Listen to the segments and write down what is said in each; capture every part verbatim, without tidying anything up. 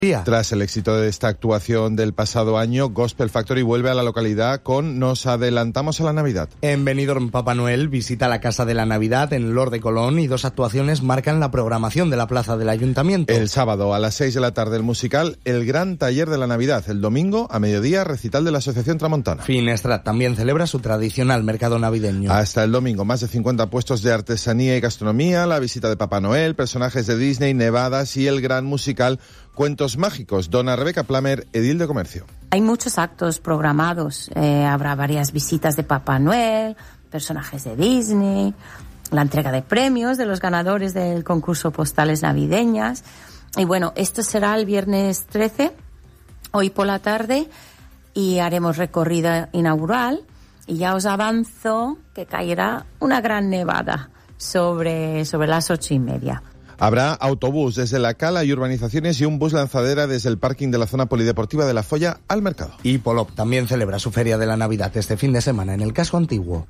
Tras el éxito de esta actuación del pasado año, Gospel Factory vuelve a la localidad con Nos adelantamos a la Navidad. En Benidorm, Papá Noel visita la Casa de la Navidad en Lord de Colón y dos actuaciones marcan la programación de la plaza del Ayuntamiento. El sábado a las seis de la tarde el musical El Gran Taller de la Navidad. El domingo a mediodía recital de la Asociación Tramontana. Finestrat también celebra su tradicional mercado navideño. Hasta el domingo más de cincuenta puestos de artesanía y gastronomía, la visita de Papá Noel, personajes de Disney, nevadas y el gran musical Cuentos Mágicos. Dona Rebeca Plamer, edil de Comercio. Hay muchos actos programados. Eh, habrá varias visitas de Papá Noel, personajes de Disney, la entrega de premios de los ganadores del concurso Postales Navideñas. Y bueno, esto será el viernes trece, hoy por la tarde, y haremos recorrida inaugural. Y ya os avanzo que caerá una gran nevada sobre, sobre las ocho y media. Habrá autobús desde la Cala y urbanizaciones y un bus lanzadera desde el parking de la zona polideportiva de La Folla al mercado. Y Polop también celebra su Feria de la Navidad este fin de semana en el Casco Antiguo.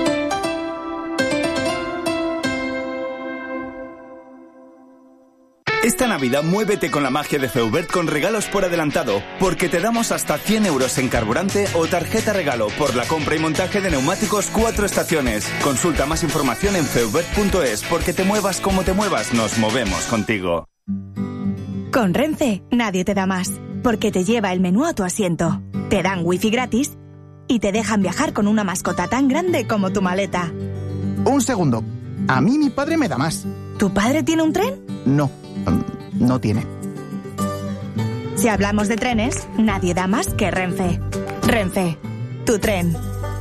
Esta Navidad muévete con la magia de Feubert con regalos por adelantado, porque te damos hasta cien euros en carburante o tarjeta regalo por la compra y montaje de neumáticos cuatro estaciones. Consulta más información en feubert punto es, porque te muevas como te muevas, nos movemos contigo. Con Renfe nadie te da más, porque te lleva el menú a tu asiento, te dan wifi gratis y te dejan viajar con una mascota tan grande como tu maleta. Un segundo, a mí mi padre me da más. ¿Tu padre tiene un tren? No. No tiene. Si hablamos de trenes, nadie da más que Renfe. Renfe, tu tren.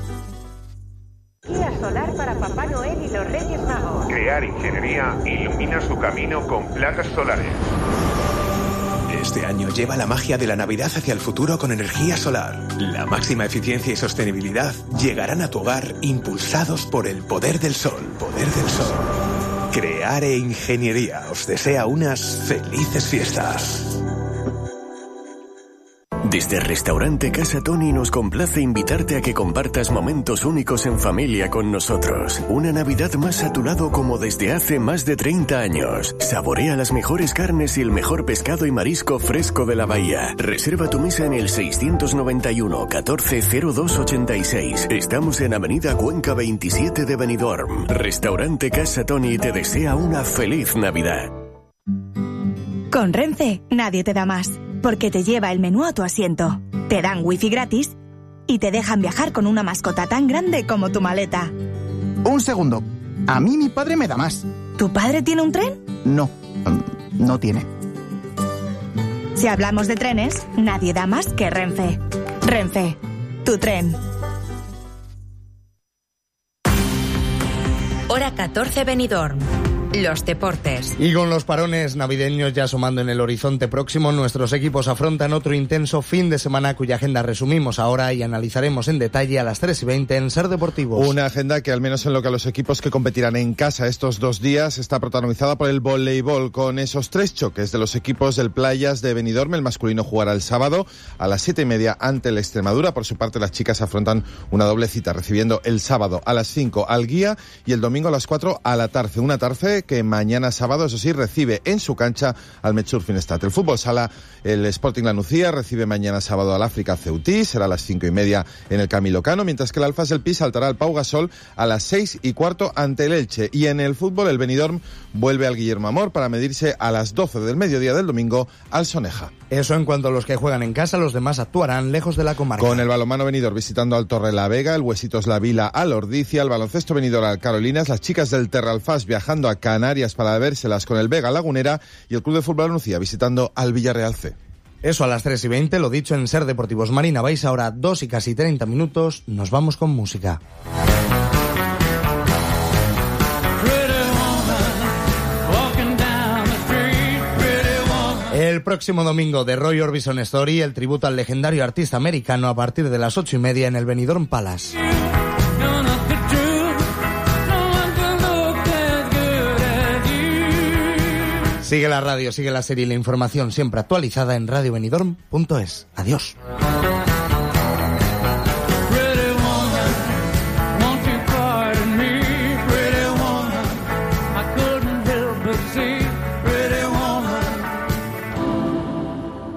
Guía solar para Papá Noel y los Reyes Magos. Crear Ingeniería ilumina su camino con placas solares. Este año lleva la magia de la Navidad hacia el futuro con energía solar. La máxima eficiencia y sostenibilidad llegarán a tu hogar impulsados por el poder del sol. Poder del sol. Creare Ingeniería os desea unas felices fiestas. Desde Restaurante Casa Toni nos complace invitarte a que compartas momentos únicos en familia con nosotros. Una Navidad más a tu lado como desde hace más de treinta años. Saborea las mejores carnes y el mejor pescado y marisco fresco de la bahía. Reserva tu mesa en el seiscientos noventa y uno, catorce cero dos ochenta y seis. Estamos en Avenida Cuenca veintisiete de Benidorm. Restaurante Casa Toni te desea una feliz Navidad. Con Renfe nadie te da más, porque te lleva el menú a tu asiento, te dan wifi gratis y te dejan viajar con una mascota tan grande como tu maleta. Un segundo, a mí mi padre me da más. ¿Tu padre tiene un tren? No, no tiene. Si hablamos de trenes, nadie da más que Renfe. Renfe, tu tren. Hora catorce Benidorm. Los deportes. Y con los parones navideños ya asomando en el horizonte próximo, nuestros equipos afrontan otro intenso fin de semana cuya agenda resumimos ahora y analizaremos en detalle a las tres y veinte en Ser Deportivos. Una agenda que, al menos en lo que a los equipos que competirán en casa estos dos días, está protagonizada por el voleibol, con esos tres choques de los equipos del Playas de Benidorm. El masculino jugará el sábado a las siete y media ante el Extremadura. Por su parte, las chicas afrontan una doble cita, recibiendo el sábado a las cinco al Guía y el domingo a las cuatro a la Tarce. Una Tarce que mañana sábado, eso sí, recibe en su cancha al Metsur Finestrat. El fútbol sala, el Sporting La Nucía recibe mañana sábado al África Ceutí, será a las cinco y media en el Camilo Cano, mientras que el Alfas del Pi saltará al Pau Gasol a las seis y cuarto ante el Elche. Y en el fútbol, el Benidorm vuelve al Guillermo Amor para medirse a las doce del mediodía del domingo al Soneja. Eso en cuanto a los que juegan en casa, los demás actuarán lejos de la comarca. Con el balonmano Benidorm visitando al Torre la Vega, el Huesitos La Vila al Ordicia, el baloncesto Benidorm al Carolinas, las chicas del Terralfás viajando a Canarias para vérselas con el Vega Lagunera y el Club de Fútbol Nucía visitando al Villarreal C. Eso a las tres y veinte, lo dicho en Ser Deportivos. Marina, vais ahora dos y casi treinta minutos, nos vamos con música. El próximo domingo, The Roy Orbison Story, el tributo al legendario artista americano a partir de las ocho y media en el Benidorm Palace. Sigue la radio, sigue la serie y la información siempre actualizada en radio benidorm punto es. Adiós.